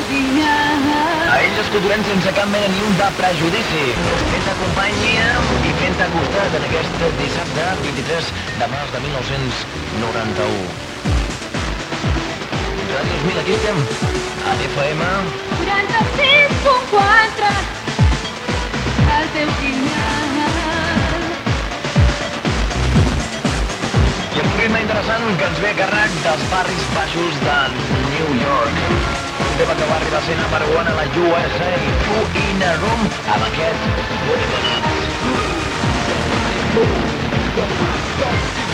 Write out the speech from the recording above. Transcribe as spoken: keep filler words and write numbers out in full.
A ells escoltarem sense cap mena ni un de prejudici, fent-te companyia i fent-te costat en aquest dissabte vint-i-tres de març de mil nou-cents noranta-u. Ràdios Mil, aquí estem, a l'F M quaranta-sis punt quatre, el teu final. I un ritme interessant que ens ve a càrrec dels barris baixos de New York. Un tema que va arribar a ser number one a la U S A, Two in a Room, amb aquest What If I Not.